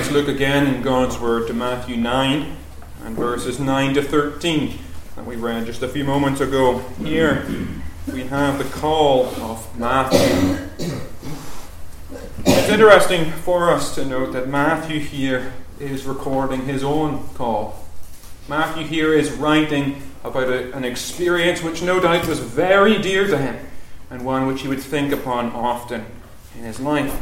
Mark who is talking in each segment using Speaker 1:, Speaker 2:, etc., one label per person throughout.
Speaker 1: Let's look again in God's Word to Matthew 9 and verses 9 to 13 that we read just a few moments ago. Here we have the call of Matthew. It's interesting for us to note that Matthew here is recording his own call. Matthew here is writing about an experience which no doubt was very dear to him and one which he would think upon often in his life.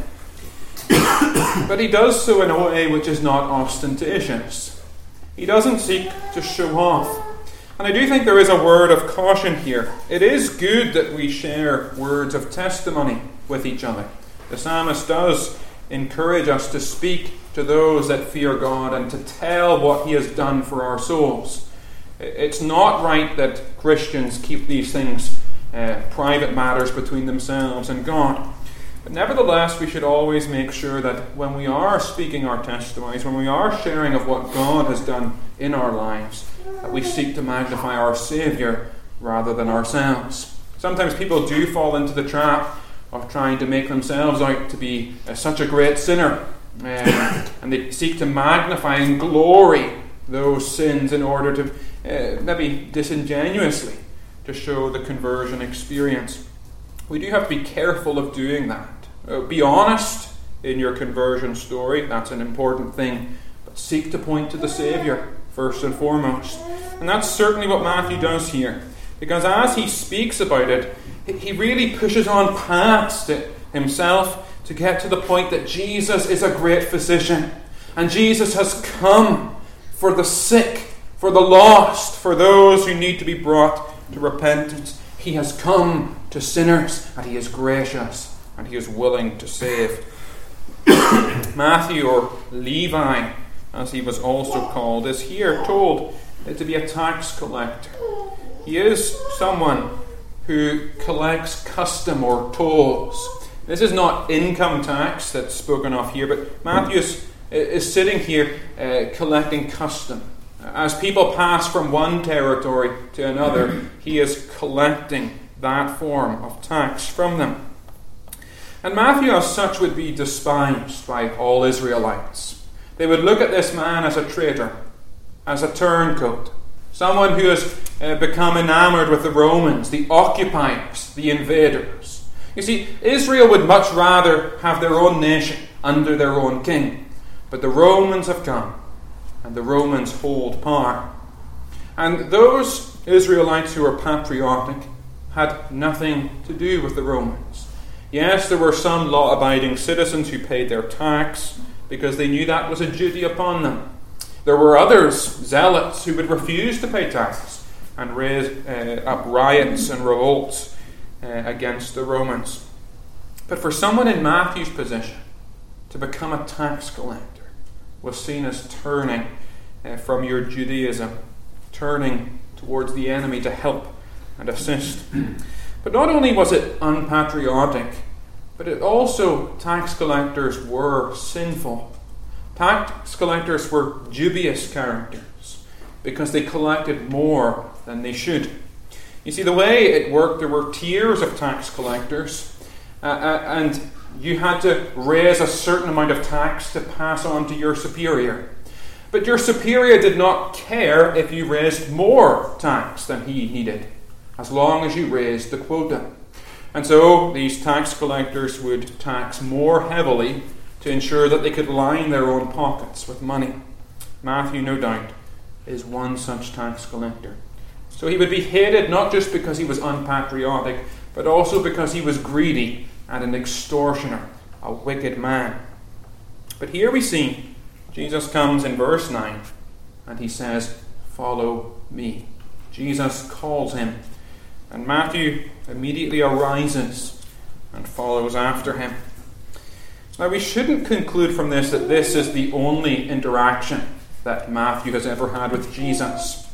Speaker 1: But he does so in a way which is not ostentatious. He doesn't seek to show off. And I do think there is a word of caution here. It is good that we share words of testimony with each other. The psalmist does encourage us to speak to those that fear God and to tell what He has done for our souls. It's not right that Christians keep these things private matters between themselves and God. But nevertheless, we should always make sure that when we are speaking our testimonies, when we are sharing of what God has done in our lives, that we seek to magnify our Saviour rather than ourselves. Sometimes people do fall into the trap of trying to make themselves out to be such a great sinner, and they seek to magnify and glory those sins in order to maybe disingenuously to show the conversion experience. We do have to be careful of doing that. Be honest in your conversion story, that's an important thing, but seek to point to the Saviour first and foremost. And that's certainly what Matthew does here, because as he speaks about it, he really pushes on past it himself to get to the point that Jesus is a great physician, and Jesus has come for the sick, for the lost, for those who need to be brought to repentance. He has come to sinners, and He is gracious, and He is willing to save. Matthew, or Levi, as he was also called, is here told to be a tax collector. He is someone who collects custom or tolls. This is not income tax that's spoken of here, but Matthew is sitting here collecting custom. As people pass from one territory to another, he is collecting that form of tax from them. And Matthew as such would be despised by all Israelites. They would look at this man as a traitor, as a turncoat, someone who has become enamored with the Romans, the occupiers, the invaders. You see, Israel would much rather have their own nation under their own king. But the Romans have come, and the Romans hold power. And those Israelites who were patriotic had nothing to do with the Romans. Yes, there were some law-abiding citizens who paid their tax because they knew that was a duty upon them. There were others, zealots, who would refuse to pay tax and raise up riots and revolts against the Romans. But for someone in Matthew's position, to become a tax collector was seen as turning from your Judaism, turning towards the enemy to help and assist. But not only was it unpatriotic, but it also, tax collectors were sinful. Tax collectors were dubious characters because they collected more than they should. You see, the way it worked, there were tiers of tax collectors, and you had to raise a certain amount of tax to pass on to your superior. But your superior did not care if you raised more tax than he needed, as long as you raised the quota. And so these tax collectors would tax more heavily to ensure that they could line their own pockets with money. Matthew, no doubt, is one such tax collector. So he would be hated not just because he was unpatriotic, but also because he was greedy and an extortioner, a wicked man. But here we see Jesus comes in verse 9 and he says, "Follow me." Jesus calls him, and Matthew immediately arises and follows after him. Now, we shouldn't conclude from this that this is the only interaction that Matthew has ever had with Jesus.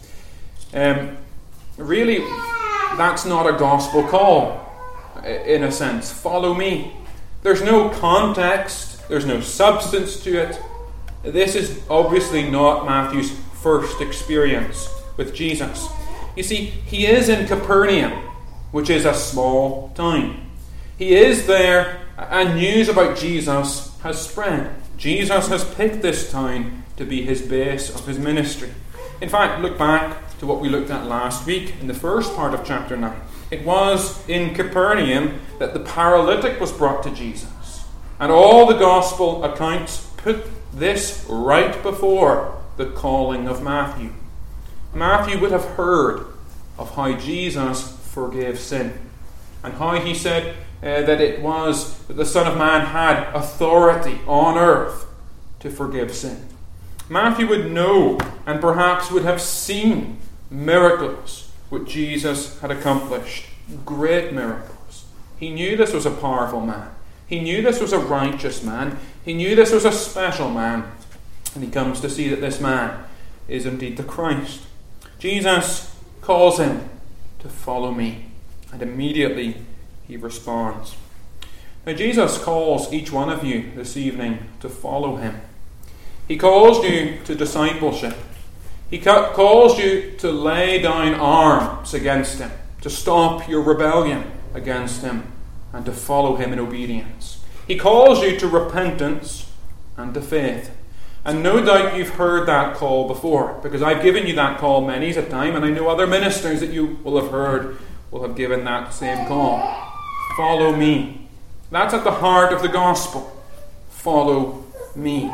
Speaker 1: Really, that's not a gospel call, in a sense. Follow me. There's no context, there's no substance to it. This is obviously not Matthew's first experience with Jesus. You see, he is in Capernaum, which is a small town. He is there, and news about Jesus has spread. Jesus has picked this town to be his base of his ministry. In fact, look back to what we looked at last week in the first part of chapter 9. It was in Capernaum that the paralytic was brought to Jesus. And all the gospel accounts put this right before the calling of Matthew. Matthew would have heard of how Jesus forgave sin, and how he said that it was that the Son of Man had authority on earth to forgive sin. Matthew would know and perhaps would have seen miracles which Jesus had accomplished. Great miracles. He knew this was a powerful man. He knew this was a righteous man. He knew this was a special man. And he comes to see that this man is indeed the Christ. Jesus calls him to follow me. And immediately he responds. Now Jesus calls each one of you this evening to follow him. He calls you to discipleship. He calls you to lay down arms against him, to stop your rebellion against him, and to follow him in obedience. He calls you to repentance and to faith. And no doubt you've heard that call before, because I've given you that call many a time, and I know other ministers that you will have heard will have given that same call. Follow me. That's at the heart of the gospel. Follow me.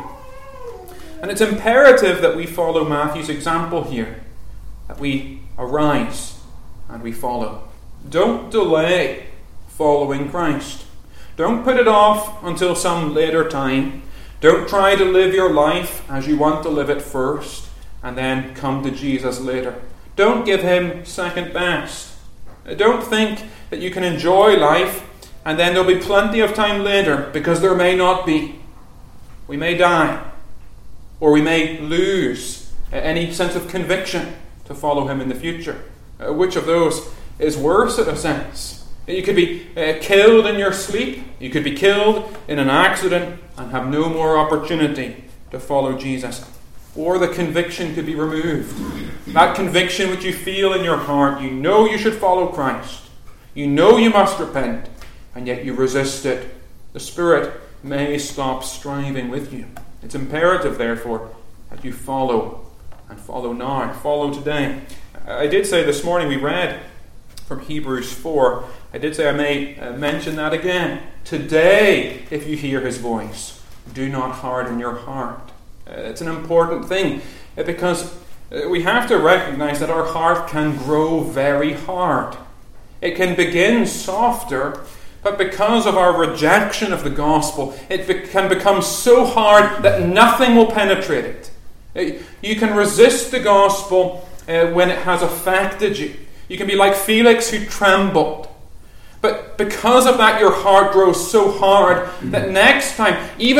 Speaker 1: And it's imperative that we follow Matthew's example here, that we arise and we follow. Don't delay following Christ. Don't put it off until some later time. Don't try to live your life as you want to live it first and then come to Jesus later. Don't give him second best. Don't think that you can enjoy life and then there'll be plenty of time later, because there may not be. We may die, or we may lose any sense of conviction to follow him in the future. Which of those is worse in a sense? You could be killed in your sleep. You could be killed in an accident and have no more opportunity to follow Jesus. Or the conviction could be removed. That conviction which you feel in your heart, you know you should follow Christ. You know you must repent, and yet you resist it. The Spirit may stop striving with you. It's imperative, therefore, that you follow, and follow now. Follow today. I did say this morning, we read from Hebrews 4. I did say I may mention that again. Today, if you hear his voice, do not harden your heart. It's an important thing, because we have to recognize that our heart can grow very hard. It can begin softer, but because of our rejection of the gospel, it can become so hard that nothing will penetrate it. You can resist the gospel when it has affected you. You can be like Felix, who trembled. But because of that, your heart grows so hard that next time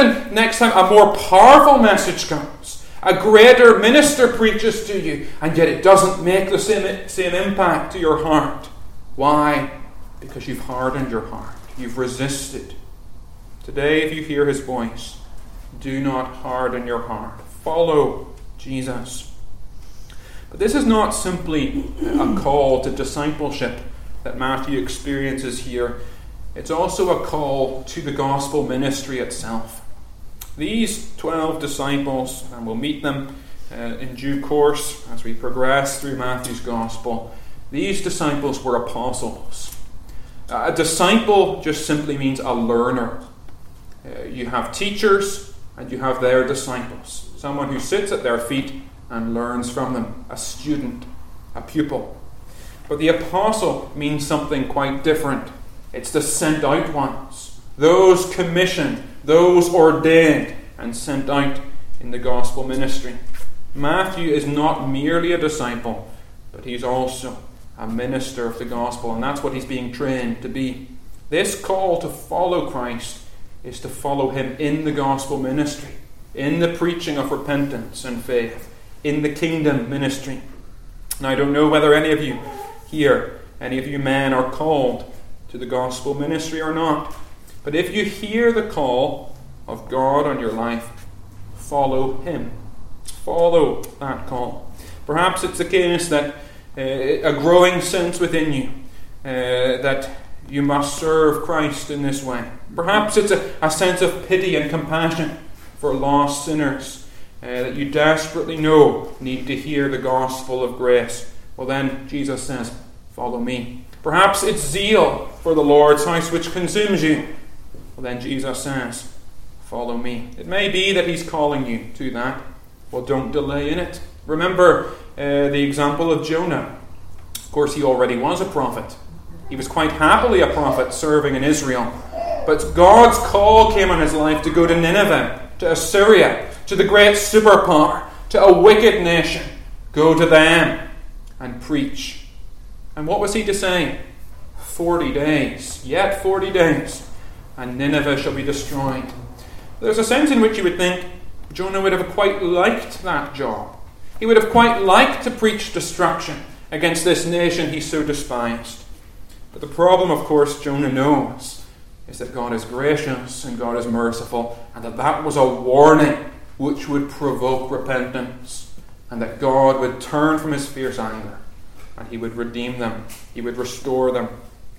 Speaker 1: a more powerful message comes, a greater minister preaches to you, and yet it doesn't make the same impact to your heart. Why? Because you've hardened your heart. You've resisted. Today, if you hear his voice, do not harden your heart. Follow Jesus. But this is not simply a call to discipleship that Matthew experiences here. It's also a call to the gospel ministry itself. These 12 disciples, and we'll meet them in due course as we progress through Matthew's gospel, these disciples were apostles. A disciple just simply means a learner. You have teachers and you have their disciples. Someone who sits at their feet and learns from them. A student, a pupil. But the apostle means something quite different. It's the sent out ones. Those commissioned, those ordained and sent out in the gospel ministry. Matthew is not merely a disciple, but he's also a minister of the gospel, and that's what he's being trained to be. This call to follow Christ is to follow him in the gospel ministry, in the preaching of repentance and faith, in the kingdom ministry. Now, I don't know whether any of you here, any of you men, are called to the gospel ministry or not, but if you hear the call of God on your life, follow him. Follow that call. Perhaps it's the case that a growing sense within you that you must serve Christ in this way. Perhaps it's a sense of pity and compassion for lost sinners that you desperately know need to hear the gospel of grace, well then Jesus says, follow me. Perhaps it's zeal for the Lord's house which consumes you. Well then Jesus says, follow me. It may be that he's calling you to that. Well, don't delay in it. Remember the example of Jonah. Of course, he already was a prophet. He was quite happily a prophet serving in Israel. But God's call came on his life to go to Nineveh, to Assyria, to the great superpower, to a wicked nation. Go to them and preach. And what was he to say? 40 days, yet 40 days, and Nineveh shall be destroyed. There's a sense in which you would think Jonah would have quite liked that job. He would have quite liked to preach destruction against this nation he so despised. But the problem, of course, Jonah knows is that God is gracious and God is merciful, and that was a warning which would provoke repentance, and that God would turn from his fierce anger and he would redeem them, he would restore them.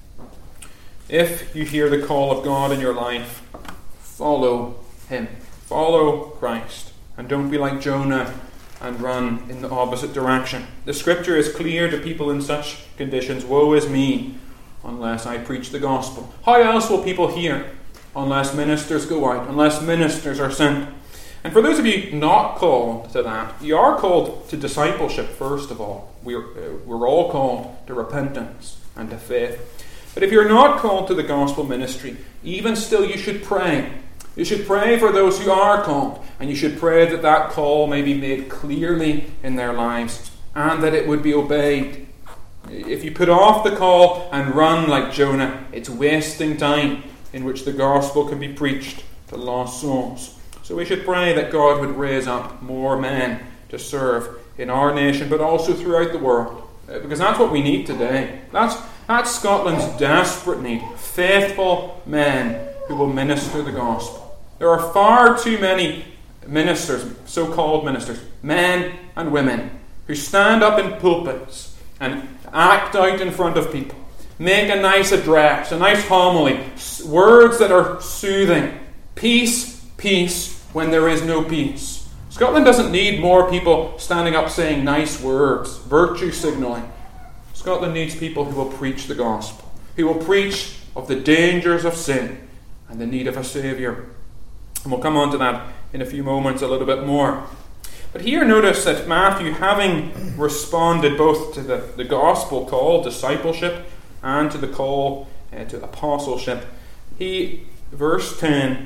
Speaker 1: If you hear the call of God in your life, follow him. Follow Christ. And don't be like Jonah and run in the opposite direction. The scripture is clear to people in such conditions. Woe is me, unless I preach the gospel. How else will people hear? Unless ministers go out, unless ministers are sent. And for those of you not called to that, you are called to discipleship first of all. We're all called to repentance and to faith. But if you're not called to the gospel ministry, even still you should pray. You should pray for those who are called, and you should pray that that call may be made clearly in their lives and that it would be obeyed. If you put off the call and run like Jonah, it's wasting time in which the gospel can be preached to lost souls. So we should pray that God would raise up more men to serve in our nation, but also throughout the world, because that's what we need today. That's Scotland's desperate need. Faithful men who will minister the gospel. There are far too many ministers, so-called ministers, men and women, who stand up in pulpits and act out in front of people, make a nice address, a nice homily, words that are soothing. Peace, peace, when there is no peace. Scotland doesn't need more people standing up saying nice words, virtue signalling. Scotland needs people who will preach the gospel, who will preach of the dangers of sin and the need of a Saviour. And we'll come on to that in a few moments a little bit more. But here notice that Matthew, having responded both to the gospel call, discipleship, and to the call to apostleship, he, verse 10,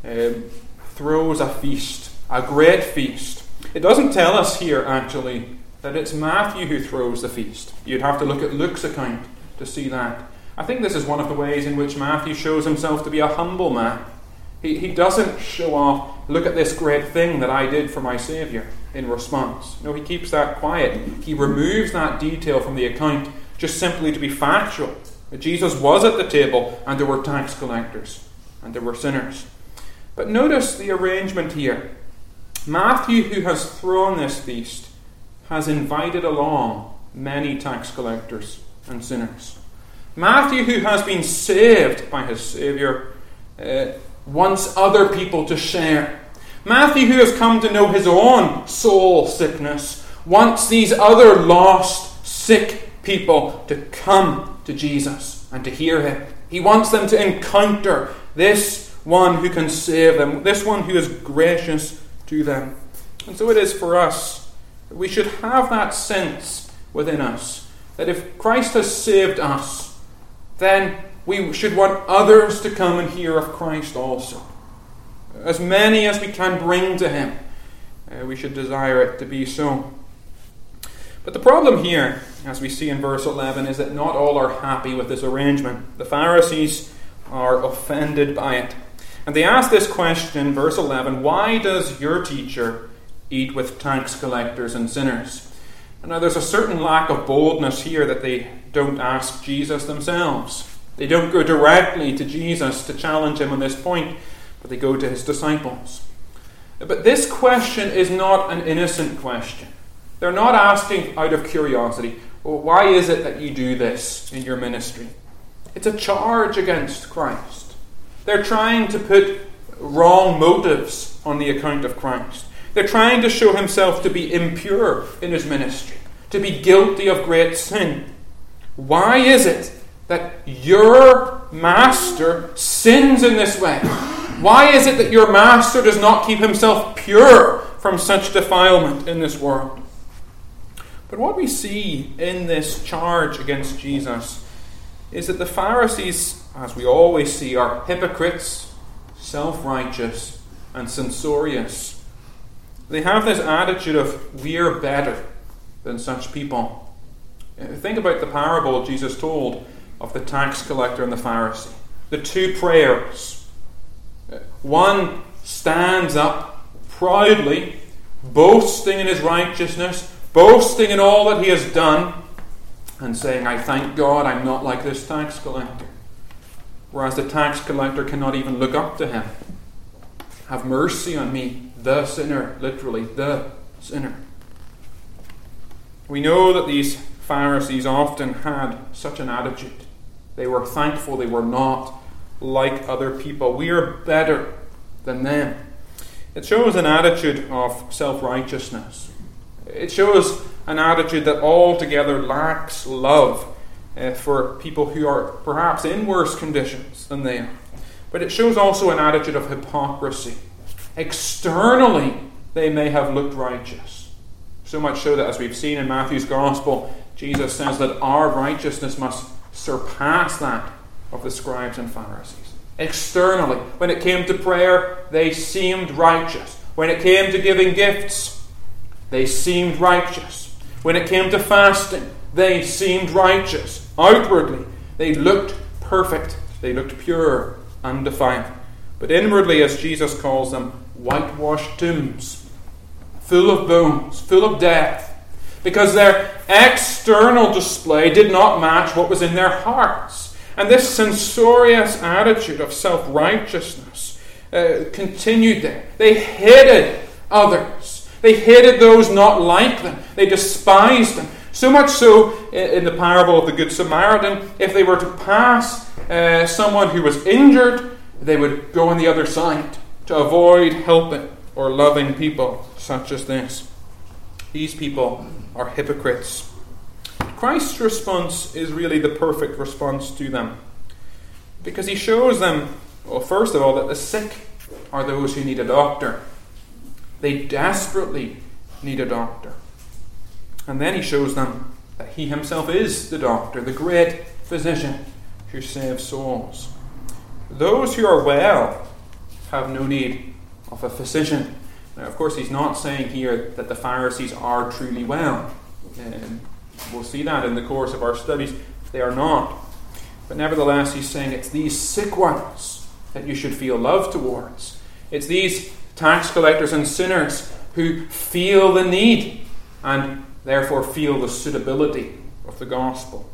Speaker 1: throws a feast, a great feast. It doesn't tell us here, actually, that it's Matthew who throws the feast. You'd have to look at Luke's account to see that. I think this is one of the ways in which Matthew shows himself to be a humble man. He doesn't show off, look at this great thing that I did for my Saviour, in response. No, he keeps that quiet. He removes that detail from the account just simply to be factual. That Jesus was at the table and there were tax collectors and there were sinners. But notice the arrangement here. Matthew, who has thrown this feast, has invited along many tax collectors and sinners. Matthew, who has been saved by his Saviour, wants other people to share. Matthew, who has come to know his own soul sickness, wants these other lost, sick people to come to Jesus and to hear him. He wants them to encounter this one who can save them, this one who is gracious to them. And so it is for us. We should have that sense within us that if Christ has saved us, then we should want others to come and hear of Christ also. As many as we can bring to him, we should desire it to be so. But the problem here, as we see in verse 11, is that not all are happy with this arrangement. The Pharisees are offended by it. And they ask this question, verse 11, why does your teacher eat with tax collectors and sinners? And now there's a certain lack of boldness here that they don't ask Jesus themselves. They don't go directly to Jesus to challenge him on this point, but they go to his disciples. But this question is not an innocent question. They're not asking out of curiosity, well, why is it that you do this in your ministry? It's a charge against Christ. They're trying to put wrong motives on the account of Christ. They're trying to show himself to be impure in his ministry, to be guilty of great sin. Why is it that your master sins in this way? Why is it that your master does not keep himself pure from such defilement in this world? But what we see in this charge against Jesus is that the Pharisees, as we always see, are hypocrites, self-righteous, and censorious. They have this attitude of, we're better than such people. Think about the parable Jesus told of the tax collector and the Pharisee. The two prayers. One stands up proudly, boasting in his righteousness, boasting in all that he has done, and saying, I thank God I'm not like this tax collector. Whereas the tax collector cannot even look up to him. Have mercy on me, the sinner, literally, the sinner. We know that these Pharisees often had such an attitude. They were thankful they were not like other people. We are better than them. It shows an attitude of self-righteousness. It shows an attitude that altogether lacks love for people who are perhaps in worse conditions than they are. But it shows also an attitude of hypocrisy. Externally, they may have looked righteous. So much so that, as we've seen in Matthew's Gospel, Jesus says that our righteousness must surpass that of the scribes and Pharisees. Externally, when it came to prayer, they seemed righteous. When it came to giving gifts, they seemed righteous. When it came to fasting, they seemed righteous. Outwardly, they looked perfect. They looked pure, undefiled. But inwardly, as Jesus calls them, whitewashed tombs, full of bones, full of death. Because their external display did not match what was in their hearts. And this censorious attitude of self-righteousness continued there. They hated others. They hated those not like them. They despised them. So much so, in the parable of the Good Samaritan, if they were to pass someone who was injured, they would go on the other side to avoid helping or loving people such as this. These people are hypocrites. Christ's response is really the perfect response to them, because he shows them, well, first of all, that the sick are those who need a doctor. They desperately need a doctor. And then he shows them that he himself is the doctor, the great physician who saves souls. Those who are well have no need of a physician. Now, of course, he's not saying here that the Pharisees are truly well. We'll see that in the course of our studies. They are not. But nevertheless, he's saying it's these sick ones that you should feel love towards. It's these tax collectors and sinners who feel the need and therefore feel the suitability of the gospel.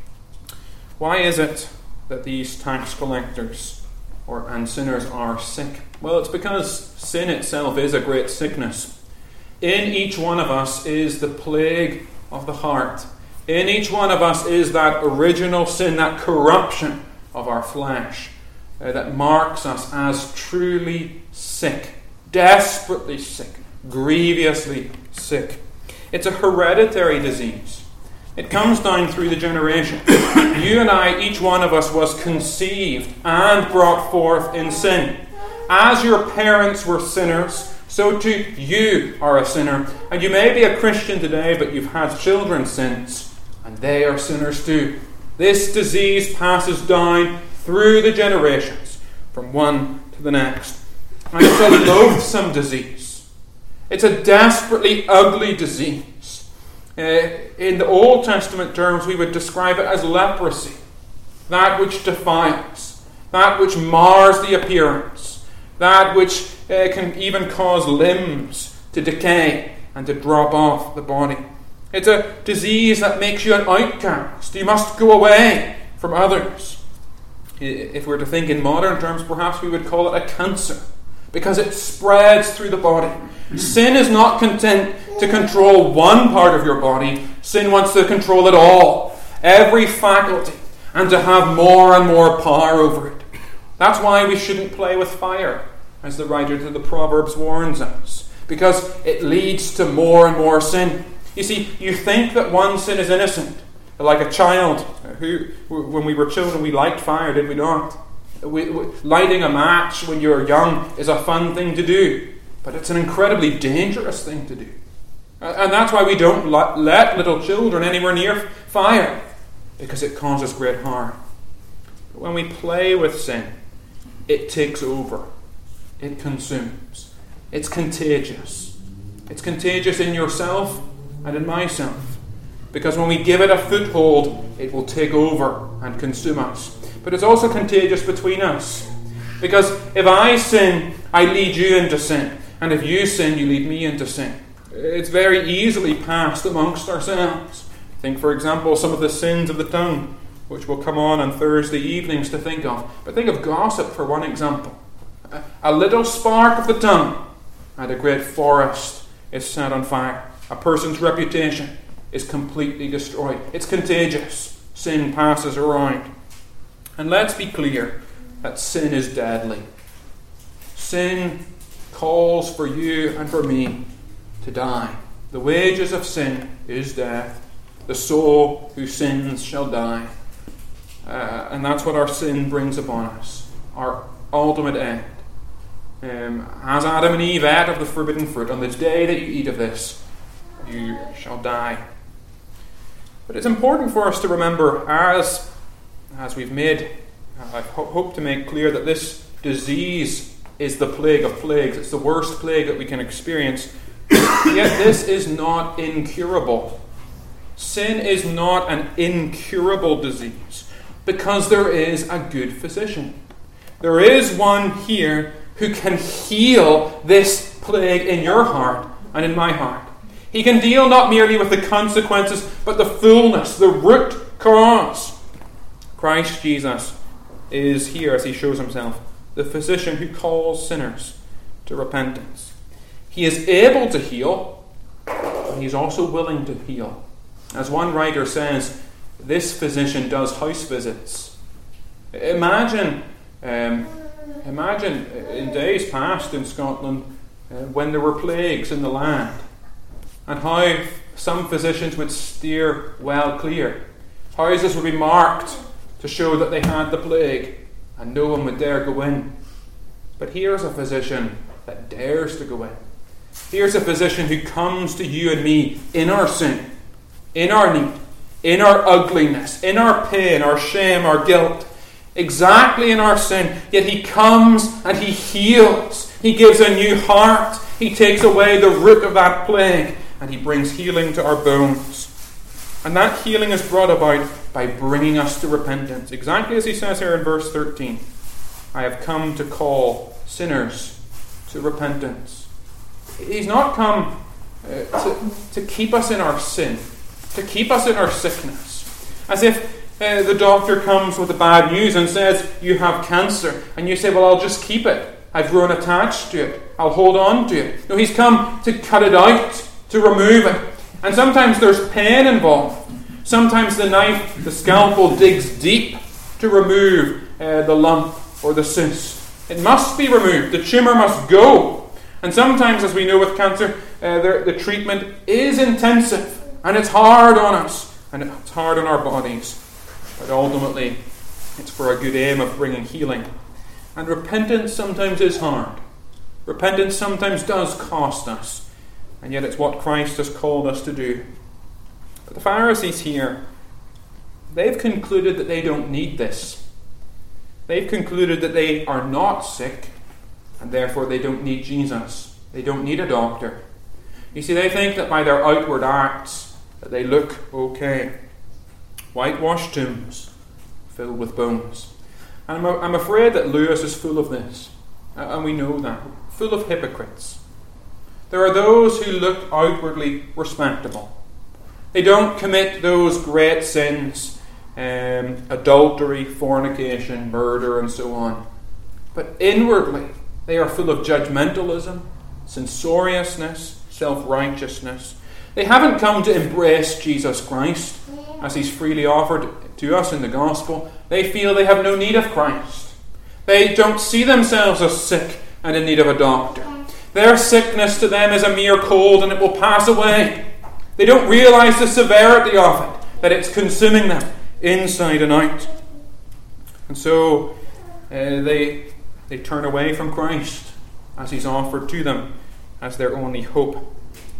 Speaker 1: Why is it that these tax collectors and sinners are sick? Well, it's because sin itself is a great sickness. In each one of us is the plague of the heart. In each one of us is that original sin, that corruption of our flesh that marks us as truly sick, desperately sick, grievously sick. It's a hereditary disease. It comes down through the generations. You and I, each one of us, was conceived and brought forth in sin. As your parents were sinners, so too you are a sinner. And you may be a Christian today, but you've had children since, and they are sinners too. This disease passes down through the generations, from one to the next. And it's a loathsome disease. It's a desperately ugly disease. In the Old Testament terms, we would describe it as leprosy. That which defiles. That which mars the appearance. That which can even cause limbs to decay and to drop off the body. It's a disease that makes you an outcast. You must go away from others. If we were to think in modern terms, perhaps we would call it a cancer, because it spreads through the body. Sin is not content to control one part of your body. Sin wants to control it all, every faculty, and to have more and more power over it. That's why we shouldn't play with fire. as the writer to the Proverbs warns us, because it leads to more and more sin. You see, you think that one sin is innocent, like a child who, when we were children, we liked fire, did we not? Lighting a match when you're young is a fun thing to do, but it's an incredibly dangerous thing to do. And that's why we don't let little children anywhere near fire, because it causes great harm. But when we play with sin, it takes over. It consumes. It's contagious. It's contagious in yourself and in myself. Because when we give it a foothold, it will take over and consume us. But it's also contagious between us. Because if I sin, I lead you into sin. And if you sin, you lead me into sin. It's very easily passed amongst ourselves. Think, for example, some of the sins of the tongue, which we'll come on Thursday evenings to think of. But think of gossip for one example. A little spark of the tongue, and a great forest is set on fire. A person's reputation is completely destroyed. It's contagious. Sin passes around. And let's be clear that sin is deadly. Sin calls for you and for me to die. The wages of sin is death. The soul who sins shall die. And that's what our sin brings upon us. Our ultimate end. As Adam and Eve ate of the forbidden fruit, on the day that you eat of this, you shall die. But it's important for us to remember, as we've made, I hope to make clear, that this disease is the plague of plagues. It's the worst plague that we can experience. Yet this is not incurable. Sin is not an incurable disease, because there is a good physician. There is one here who can heal this plague in your heart and in my heart. He can deal not merely with the consequences, but the fullness, the root cause. Christ Jesus is here, as he shows himself, the physician who calls sinners to repentance. He is able to heal, and he is also willing to heal. As one writer says, this physician does house visits. Imagine in days past in Scotland when there were plagues in the land, and how some physicians would steer well clear. Houses would be marked to show that they had the plague, and no one would dare go in. But here's a physician that dares to go in. Here's a physician who comes to you and me in our sin, in our need, in our ugliness, in our pain, our shame, our guilt, exactly in our sin. Yet he comes and he heals. He gives a new heart. He takes away the root of that plague, and he brings healing to our bones. And that healing is brought about by bringing us to repentance. Exactly as he says here in verse 13. I have come to call sinners to repentance. He's not come to keep us in our sin, to keep us in our sickness. As if the doctor comes with the bad news and says, you have cancer. And you say, well, I'll just keep it. I've grown attached to it. I'll hold on to it. No, he's come to cut it out, to remove it. And sometimes there's pain involved. Sometimes the knife, the scalpel digs deep to remove the lump or the cyst. It must be removed. The tumour must go. And sometimes, as we know with cancer, the treatment is intensive. And it's hard on us. And it's hard on our bodies. But ultimately, it's for a good aim of bringing healing. And repentance sometimes is hard. Repentance sometimes does cost us. And yet it's what Christ has called us to do. But the Pharisees here, they've concluded that they don't need this. They've concluded that they are not sick, and therefore they don't need Jesus. They don't need a doctor. You see, they think that by their outward acts, that they look okay. Whitewashed tombs filled with bones. And I'm afraid that Lewis is full of this. And we know that. Full of hypocrites. There are those who look outwardly respectable. They don't commit those great sins, adultery, fornication, murder, and so on. But inwardly, they are full of judgmentalism, censoriousness, self-righteousness. They haven't come to embrace Jesus Christ as he's freely offered to us in the gospel. They feel they have no need of Christ. They don't see themselves as sick and in need of a doctor. Their sickness to them is a mere cold and it will pass away. They don't realize the severity of it, that it's consuming them inside and out. And so they turn away from Christ as he's offered to them as their only hope.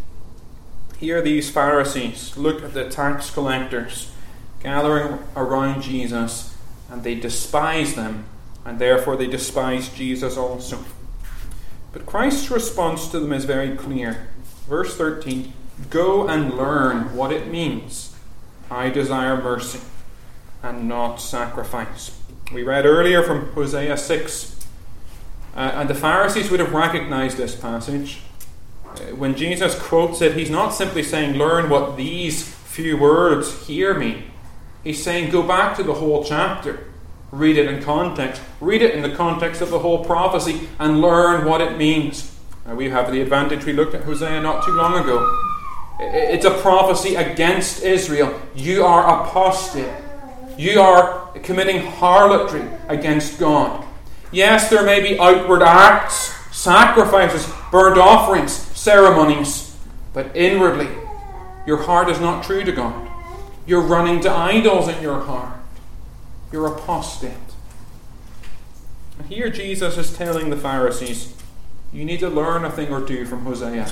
Speaker 1: Here these Pharisees look at the tax collectors gathering around Jesus, and they despise them, and therefore they despise Jesus also. But Christ's response to them is very clear. Verse 13, "Go and learn what it means. I desire mercy and not sacrifice." We read earlier from Hosea 6, and the Pharisees would have recognized this passage. When Jesus quotes it, he's not simply saying, "Learn what these few words hear me." He's saying, go back to the whole chapter. Read it in context. Read it in the context of the whole prophecy and learn what it means. Now, we have the advantage. We looked at Hosea not too long ago. It's a prophecy against Israel. You are apostate. You are committing harlotry against God. Yes, there may be outward acts, sacrifices, burnt offerings, ceremonies, but inwardly, your heart is not true to God. You're running to idols in your heart. You're apostate. And here Jesus is telling the Pharisees, you need to learn a thing or two from Hosea.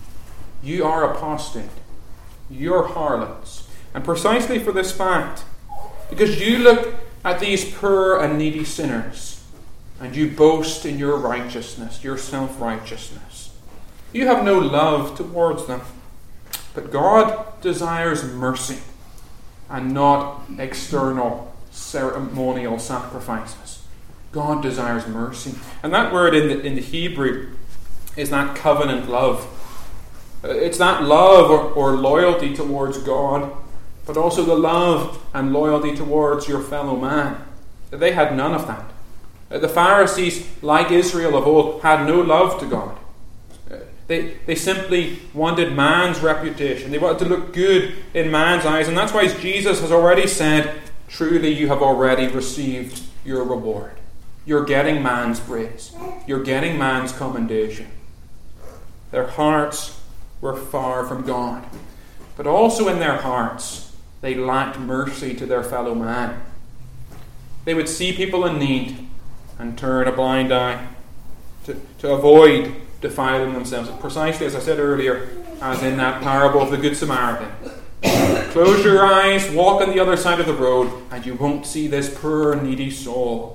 Speaker 1: You are apostate. You're harlots. And precisely for this fact, because you look at these poor and needy sinners, and you boast in your righteousness, your self-righteousness. You have no love towards them. But God desires mercy and not external ceremonial sacrifices. God desires mercy. And that word in the Hebrew is that covenant love. It's that love or loyalty towards God, but also the love and loyalty towards your fellow man. They had none of that. The Pharisees, like Israel of old, had no love to God. They simply wanted man's reputation. They wanted to look good in man's eyes. And that's why Jesus has already said, truly you have already received your reward. You're getting man's praise. You're getting man's commendation. Their hearts were far from God. But also in their hearts, they lacked mercy to their fellow man. They would see people in need and turn a blind eye to avoid defiling themselves. Precisely as I said earlier, as in that parable of the Good Samaritan. Close your eyes, walk on the other side of the road, and you won't see this poor, needy soul.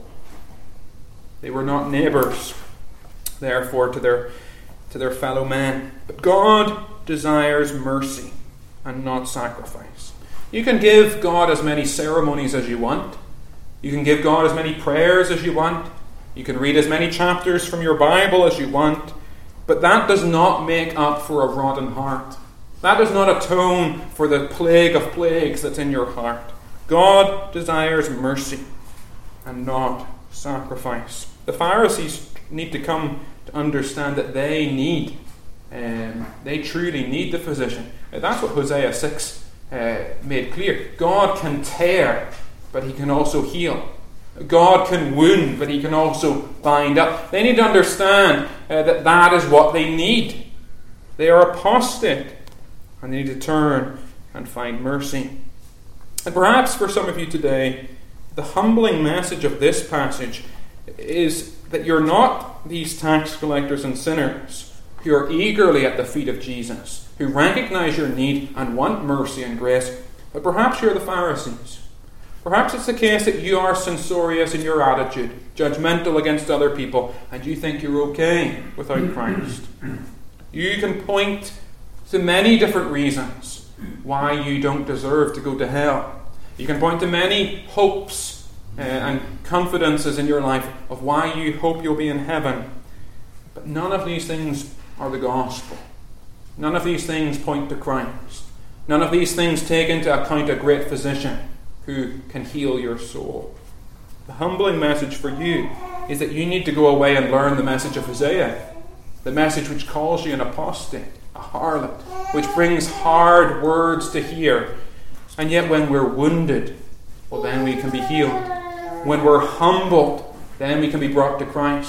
Speaker 1: They were not neighbours, therefore, to their fellow men. But God desires mercy and not sacrifice. You can give God as many ceremonies as you want. You can give God as many prayers as you want. You can read as many chapters from your Bible as you want. But that does not make up for a rotten heart. That does not atone for the plague of plagues that's in your heart. God desires mercy and not sacrifice. The Pharisees need to come to understand that they truly need the physician. That's what Hosea 6 made clear. God can tear, but he can also heal. God can wound, but he can also bind up. They need to understand that is what they need. They are apostate, and they need to turn and find mercy. And perhaps for some of you today, the humbling message of this passage is that you're not these tax collectors and sinners who are eagerly at the feet of Jesus, who recognize your need and want mercy and grace, but perhaps you're the Pharisees. Perhaps it's the case that you are censorious in your attitude, judgmental against other people, and you think you're okay without Christ. You can point to many different reasons why you don't deserve to go to hell. You can point to many hopes and confidences in your life of why you hope you'll be in heaven. But none of these things are the gospel. None of these things point to Christ. None of these things take into account a great physician who can heal your soul. The humbling message for you is that you need to go away and learn the message of Hosea, the message which calls you an apostate, a harlot, which brings hard words to hear. And yet when we're wounded, well, then we can be healed. When we're humbled, then we can be brought to Christ.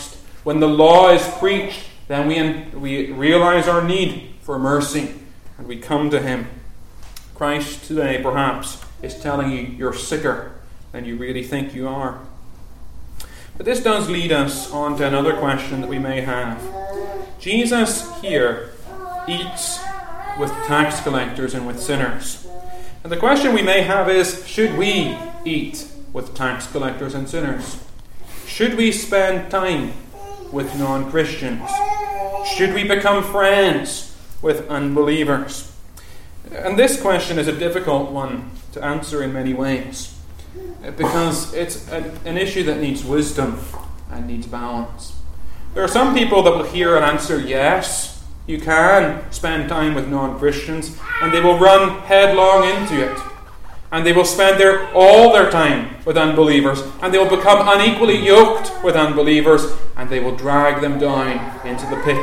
Speaker 1: When the law is preached, then we realize our need for mercy, and we come to him. Christ today, perhaps, is telling you you're sicker than you really think you are. But this does lead us on to another question that we may have. Jesus here eats with tax collectors and with sinners. And the question we may have is, should we eat with tax collectors and sinners? Should we spend time with non-Christians? Should we become friends with unbelievers? And this question is a difficult one to answer in many ways, because it's an issue that needs wisdom and needs balance. There are some people that will hear and answer, yes, you can spend time with non-Christians, and they will run headlong into it. And they will spend all their time with unbelievers, and they will become unequally yoked with unbelievers, and they will drag them down into the pit.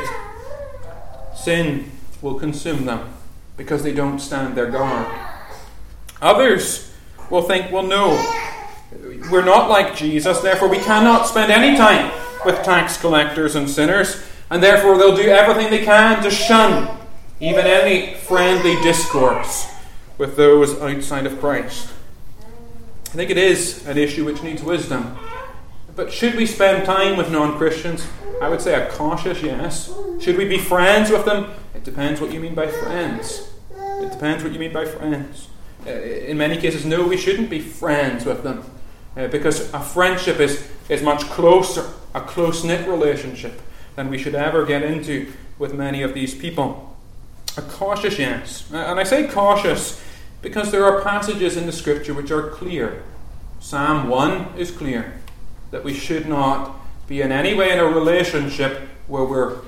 Speaker 1: Sin will consume them because they don't stand their guard. Others will think, well, no, we're not like Jesus, therefore we cannot spend any time with tax collectors and sinners, and therefore they'll do everything they can to shun even any friendly discourse with those outside of Christ. I think it is an issue which needs wisdom. But should we spend time with non-Christians? I would say a cautious yes. Should we be friends with them? It depends what you mean by friends. It depends what you mean by friends. In many cases, no, we shouldn't be friends with them. Because a friendship is much closer, a close-knit relationship than we should ever get into with many of these people. A cautious yes. And I say cautious because there are passages in the Scripture which are clear. Psalm 1 is clear that we should not be in any way in a relationship where we're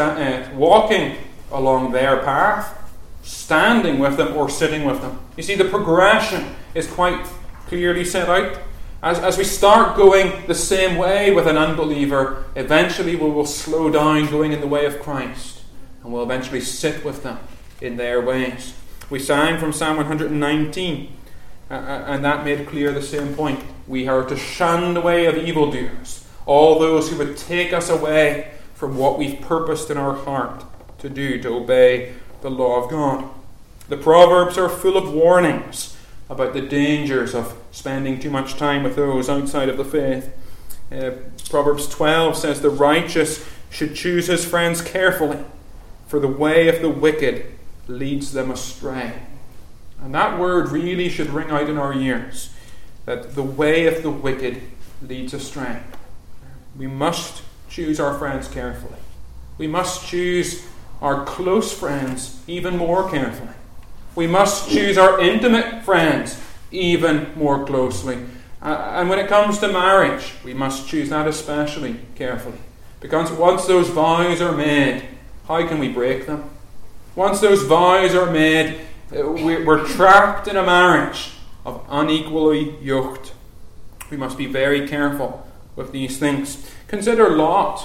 Speaker 1: walking along their path, standing with them, or sitting with them. You see, the progression is quite clearly set out. As we start going the same way with an unbeliever, eventually we will slow down going in the way of Christ, and we'll eventually sit with them in their ways. We sang from Psalm 119, and that made clear the same point. We are to shun the way of evildoers, all those who would take us away from what we've purposed in our heart to do, to obey the law of God. The Proverbs are full of warnings about the dangers of spending too much time with those outside of the faith. Proverbs 12 says, the righteous should choose his friends carefully, for the way of the wicked leads them astray. And that word really should ring out in our ears, that the way of the wicked leads astray. We must choose our friends carefully. We must choose our close friends even more carefully. We must choose our intimate friends even more closely. And when it comes to marriage, we must choose that especially carefully. Because once those vows are made, how can we break them? Once those vows are made, we're trapped in a marriage of unequally yoked. We must be very careful with these things. Consider Lot.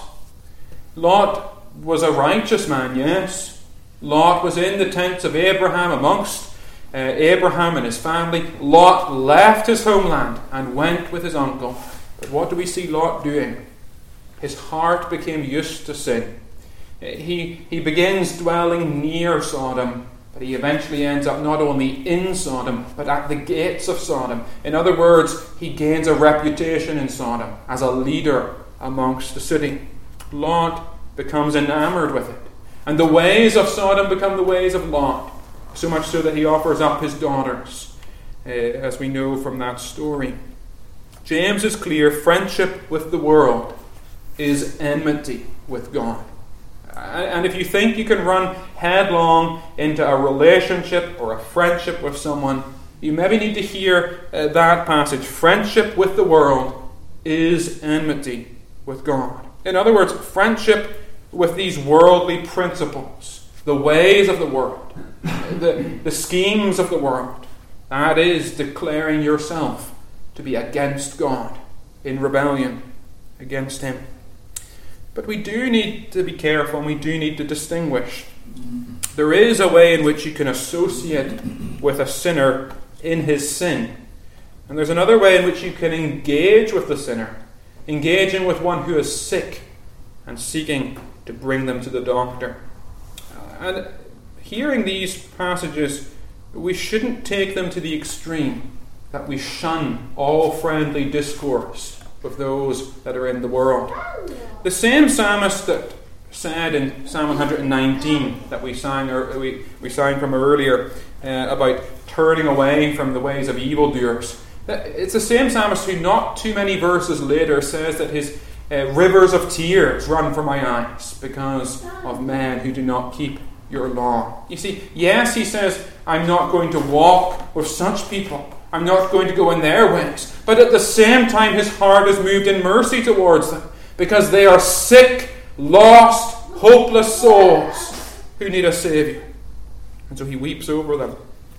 Speaker 1: Lot was a righteous man, yes. Lot was in the tents of Abraham amongst Abraham and his family. Lot left his homeland and went with his uncle. But what do we see Lot doing? His heart became used to sin. He begins dwelling near Sodom, but he eventually ends up not only in Sodom, but at the gates of Sodom. In other words, he gains a reputation in Sodom as a leader amongst the city. Lot becomes enamored with it. And the ways of Sodom become the ways of Lot, so much so that he offers up his daughters, as we know from that story. James is clear, friendship with the world is enmity with God. And if you think you can run headlong into a relationship or a friendship with someone, you maybe need to hear that passage. Friendship with the world is enmity with God. In other words, friendship with these worldly principles, the ways of the world, the schemes of the world, that is declaring yourself to be against God, in rebellion against Him. But we do need to be careful, and we do need to distinguish. There is a way in which you can associate with a sinner in his sin. And there's another way in which you can engage with the sinner, engaging with one who is sick and seeking to bring them to the doctor. And hearing these passages, we shouldn't take them to the extreme that we shun all friendly discourse with those that are in the world. The same psalmist that said in Psalm 119 that we sang from earlier about turning away from the ways of evildoers. It's the same psalmist who not too many verses later says that his rivers of tears run from my eyes because of men who do not keep your law. You see, yes, he says, I'm not going to walk with such people. I'm not going to go in their ways. But at the same time, his heart is moved in mercy towards them because they are sick, lost, hopeless souls who need a Saviour. And so he weeps over them.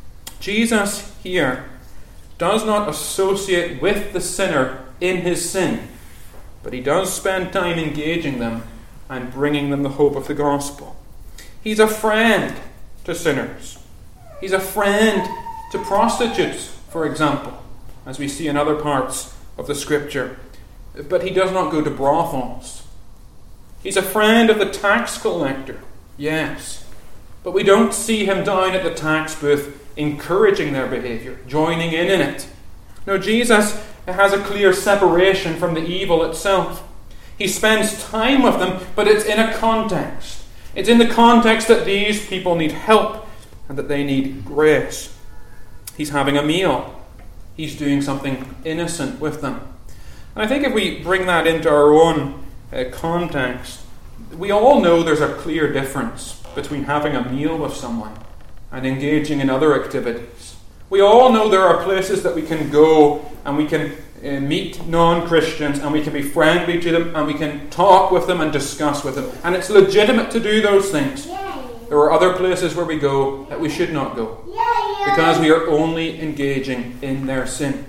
Speaker 1: Jesus here does not associate with the sinner in his sin, but he does spend time engaging them and bringing them the hope of the gospel. He's a friend to sinners. He's a friend to prostitutes, for example, as we see in other parts of the Scripture. But he does not go to brothels. He's a friend of the tax collector, yes, but we don't see him down at the tax booth encouraging their behaviour, joining in it. No, Jesus has a clear separation from the evil itself. He spends time with them, but it's in a context. It's in the context that these people need help and that they need grace. He's having a meal. He's doing something innocent with them. And I think if we bring that into our own context, we all know there's a clear difference between having a meal with someone and engaging in other activities. We all know there are places that we can go and we can meet non-Christians and we can be friendly to them and we can talk with them and discuss with them. And it's legitimate to do those things. There are other places where we go that we should not go because we are only engaging in their sin.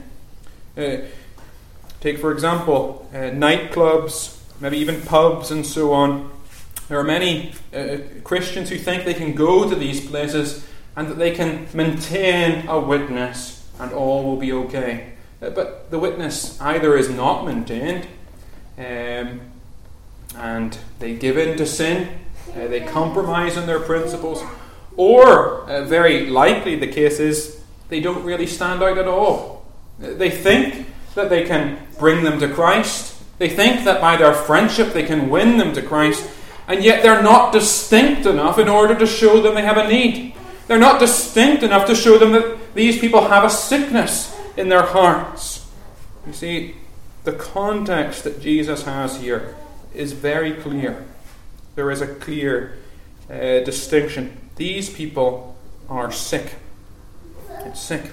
Speaker 1: Take, for example, nightclubs, maybe even pubs and so on. There are many Christians who think they can go to these places and that they can maintain a witness and all will be okay. But the witness either is not maintained and they give in to sin, they compromise on their principles, or very likely the case is they don't really stand out at all. They think that they can bring them to Christ. They think that by their friendship they can win them to Christ, and yet they're not distinct enough in order to show them they have a need. They're not distinct enough to show them that these people have a sickness in their hearts. You see, the context that Jesus has here is very clear. There is a clear distinction. These people are sick. It's sick.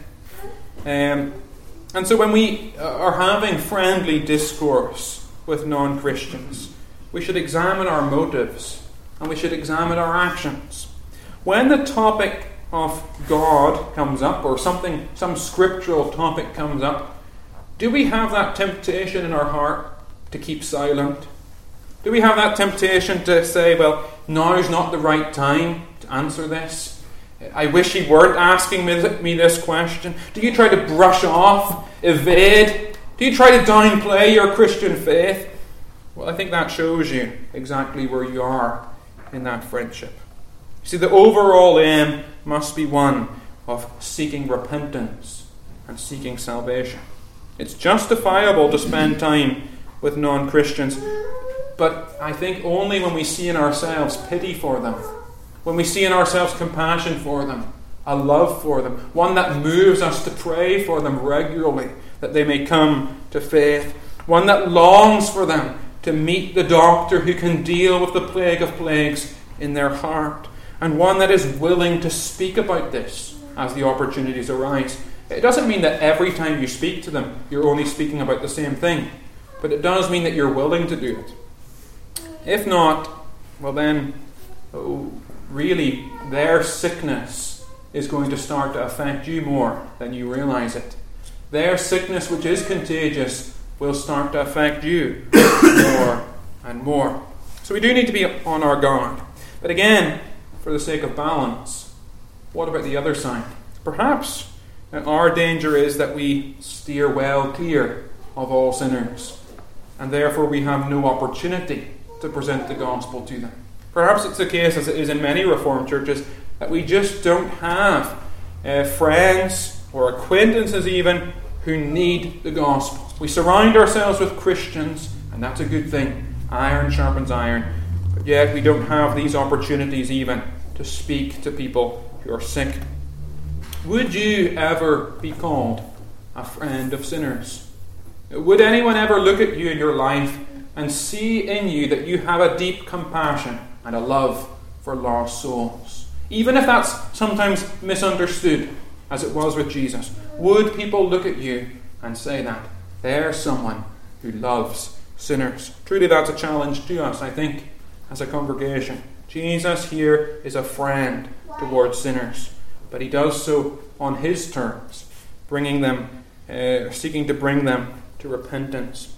Speaker 1: And so when we are having friendly discourse with non-Christians, we should examine our motives and we should examine our actions. When the topic of God comes up, or some scriptural topic comes up, do we have that temptation in our heart to keep silent? Do we have that temptation to say, well, now's not the right time to answer this? I wish he weren't asking me this question. Do you try to brush off, evade? Do you try to downplay your Christian faith? Well, I think that shows you exactly where you are in that friendship. See, the overall aim must be one of seeking repentance and seeking salvation. It's justifiable to spend time with non-Christians, but I think only when we see in ourselves pity for them, when we see in ourselves compassion for them, a love for them, one that moves us to pray for them regularly, that they may come to faith, one that longs for them to meet the doctor who can deal with the plague of plagues in their heart, and one that is willing to speak about this as the opportunities arise. It doesn't mean that every time you speak to them, you're only speaking about the same thing, but it does mean that you're willing to do it. If not, well then, really, their sickness is going to start to affect you more than you realize it. Their sickness, which is contagious, will start to affect you more and more. So we do need to be on our guard. But again, for the sake of balance, what about the other side? Perhaps our danger is that we steer well clear of all sinners, and therefore we have no opportunity to to present the gospel to them. Perhaps it's the case, as it is in many Reformed churches, that we just don't have friends or acquaintances even who need the gospel. We surround ourselves with Christians, and that's a good thing. Iron sharpens iron. But yet we don't have these opportunities even to speak to people who are sick. Would you ever be called a friend of sinners? Would anyone ever look at you in your life and see in you that you have a deep compassion and a love for lost souls? Even if that's sometimes misunderstood, as it was with Jesus, would people look at you and say that there's someone who loves sinners? Truly, that's a challenge to us, I think, as a congregation. Jesus here is a friend towards sinners, but he does so on his terms, bringing them, seeking to bring them to repentance.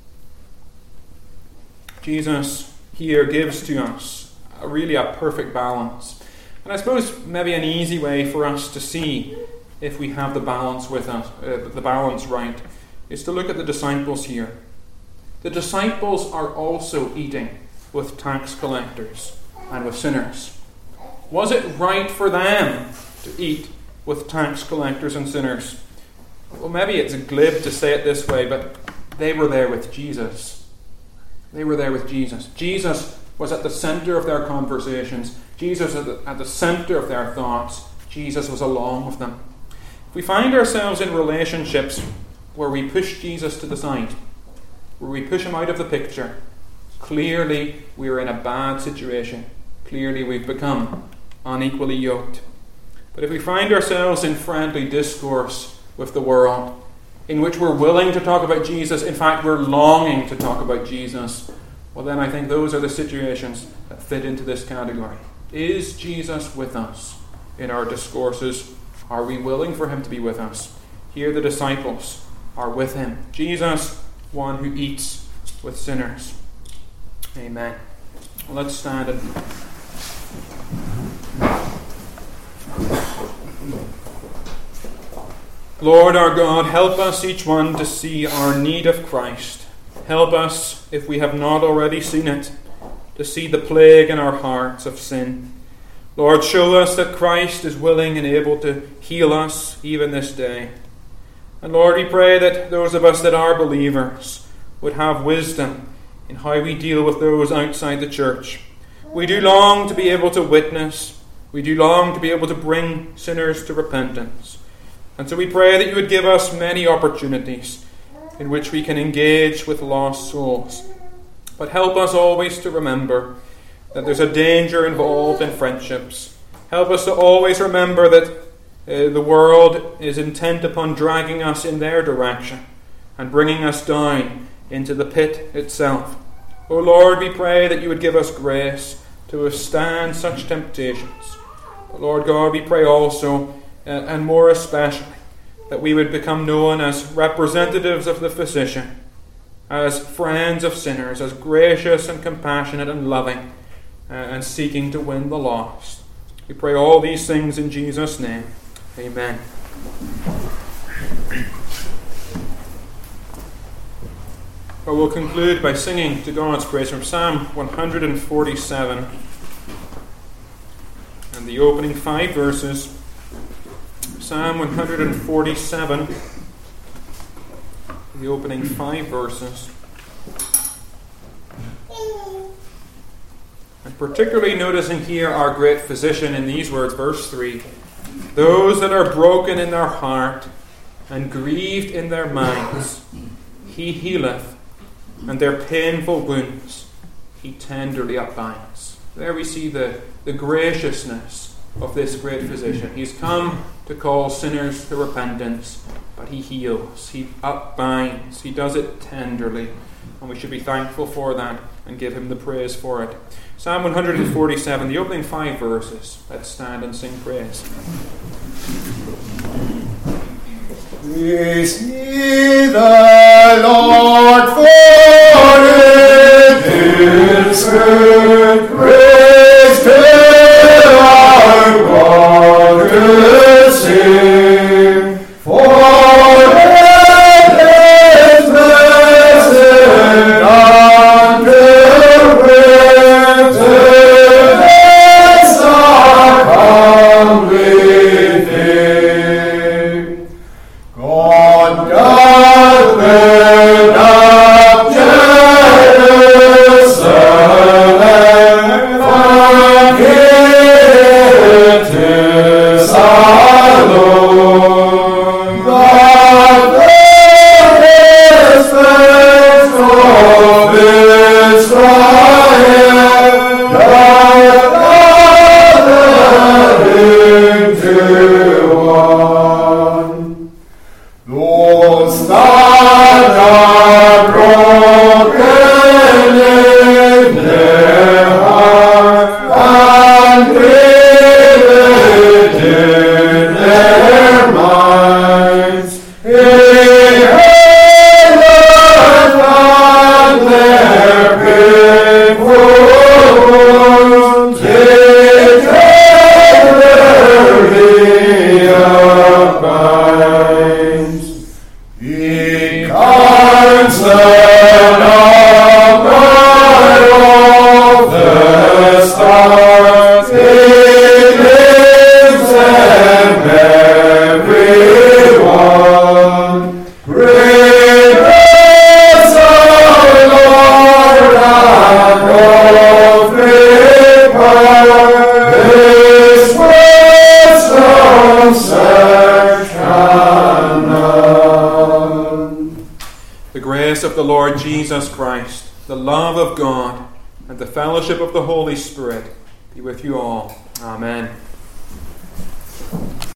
Speaker 1: Jesus here gives to us really a perfect balance. And I suppose maybe an easy way for us to see if we have the balance with us, the balance right, is to look at the disciples here. The disciples are also eating with tax collectors and with sinners. Was it right for them to eat with tax collectors and sinners? Well, maybe it's glib to say it this way, but they were there with Jesus. They were there with Jesus. Jesus was at the center of their conversations. Jesus was at the center of their thoughts. Jesus was along with them. If we find ourselves in relationships where we push Jesus to the side, where we push him out of the picture, clearly we are in a bad situation. Clearly we've become unequally yoked. But if we find ourselves in friendly discourse with the world, in which we're willing to talk about Jesus, in fact we're longing to talk about Jesus, well then I think those are the situations that fit into this category. Is Jesus with us in our discourses? Are we willing for him to be with us? Here the disciples are with him. Jesus, one who eats with sinners. Amen. Well, let's stand and Lord our God, help us each one to see our need of Christ. Help us, if we have not already seen it, to see the plague in our hearts of sin. Lord, show us that Christ is willing and able to heal us even this day. And Lord, we pray that those of us that are believers would have wisdom in how we deal with those outside the church. We do long to be able to witness. We do long to be able to bring sinners to repentance. And so we pray that you would give us many opportunities in which we can engage with lost souls. But help us always to remember that there's a danger involved in friendships. Help us to always remember that the world is intent upon dragging us in their direction and bringing us down into the pit itself. O Lord, we pray that you would give us grace to withstand such temptations. But Lord God, we pray also, and more especially, that we would become known as representatives of the physician, as friends of sinners, as gracious and compassionate and loving, and seeking to win the lost. We pray all these things in Jesus' name. Amen. I will conclude by singing to God's praise from Psalm 147 and the opening 5 verses. Psalm 147, the opening 5 verses. And particularly noticing here our great physician in these words, verse 3. Those that are broken in their heart and grieved in their minds, he healeth, and their painful wounds he tenderly upbinds. There we see the graciousness of this great physician. He's come to call sinners to repentance, but he heals, he upbinds, he does it tenderly, and we should be thankful for that and give him the praise for it. Psalm 147, the opening 5 verses. Let's stand and sing praise.
Speaker 2: Praise ye the Lord, for it is good. Praise till our God to sing. For it is blessed unto
Speaker 1: grace of the Lord Jesus Christ, the love of God, and the fellowship of the Holy Spirit be with you all. Amen.